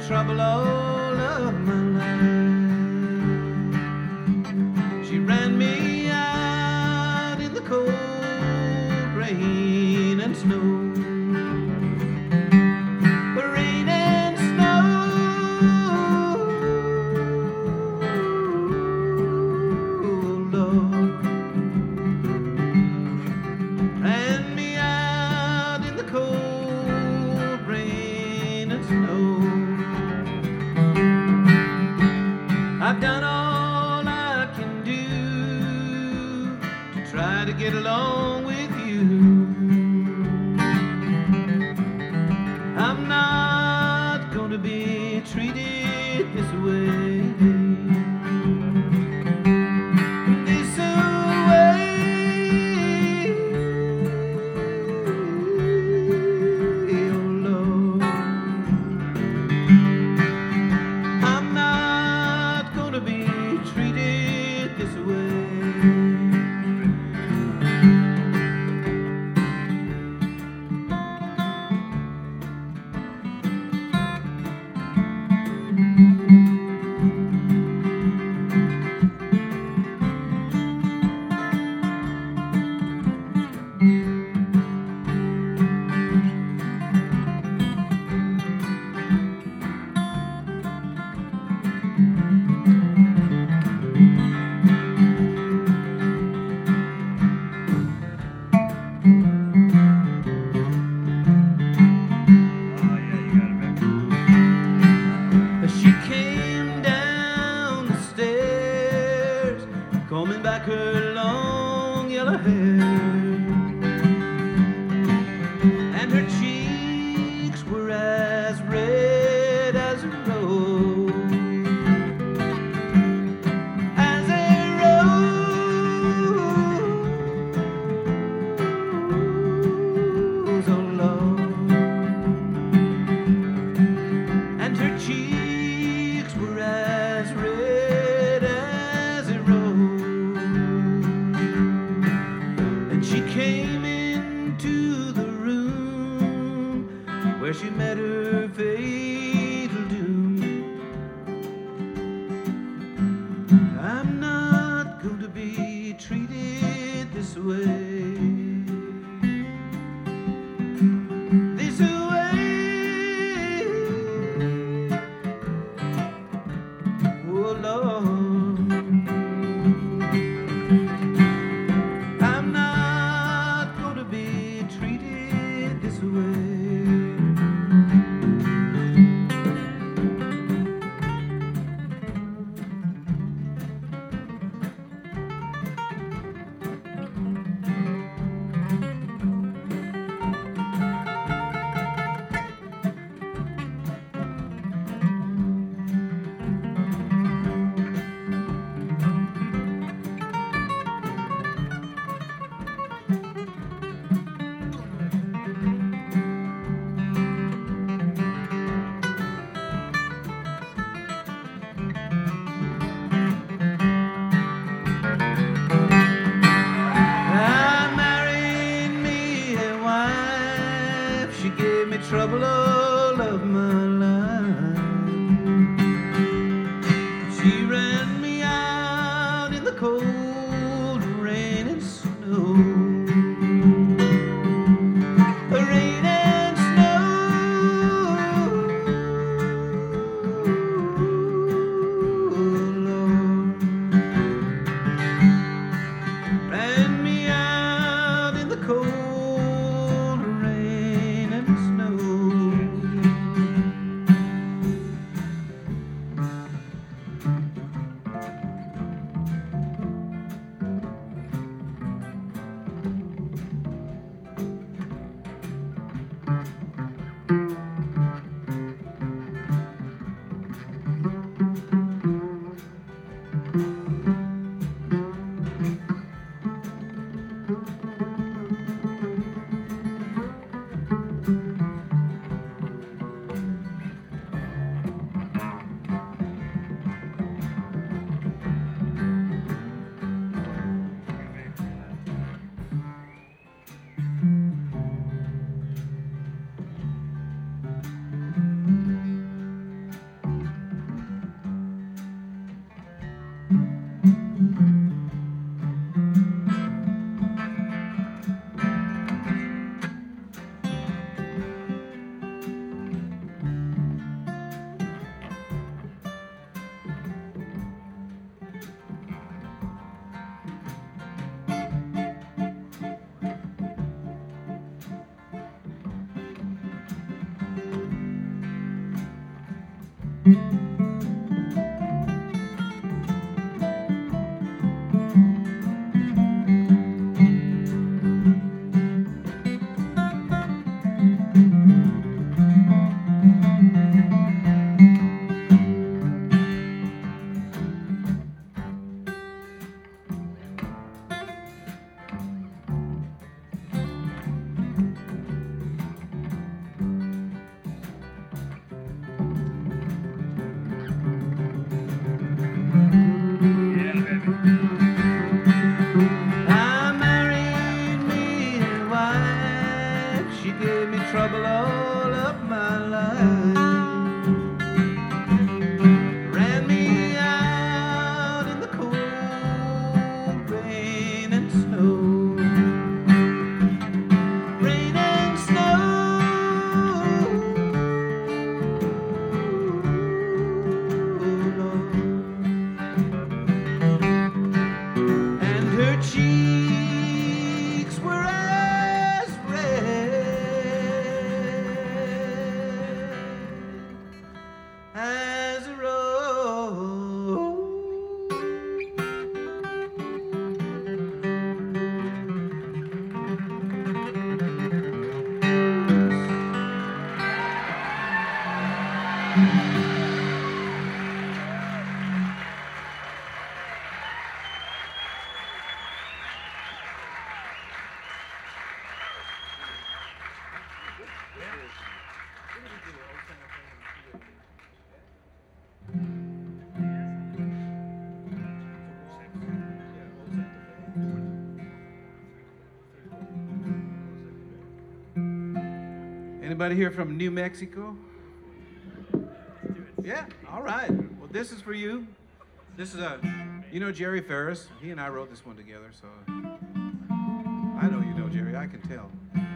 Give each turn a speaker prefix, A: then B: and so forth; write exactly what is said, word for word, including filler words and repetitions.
A: trouble all of my life. She ran me out in the cold rain and snow. Rain and snow, Lord, ran me out in the cold rain and snow. I've done all I can do to try to get along with you. I'm not going to be treated this way. This way, oh Lord. I'm not going to be treated this way. She came down the stairs, combing back her long yellow hair, and her cheeks were as red as a rose, as a rose, oh Lord, and her cheeks were as red as a rose. And she came into the room where she met her fatal doom. I'm not going to be treated this way. This way, oh Lord, I'm not going to be treated this way. She gave me trouble all of my life. She ran me out in the cold rain and snow. Rain and snow, Lord, ran me out in the cold rain and snow. I married me a wife. She gave me trouble all of my life. Ran me out in the cold rain and snow. Rain and snow. Lord. And her cheeks were as red as a rose. Anybody here from New Mexico? Yeah, all right. Well, this is for you. This is a, you know Jerry Ferris? He and I wrote this one together, so I know you know Jerry, I can tell.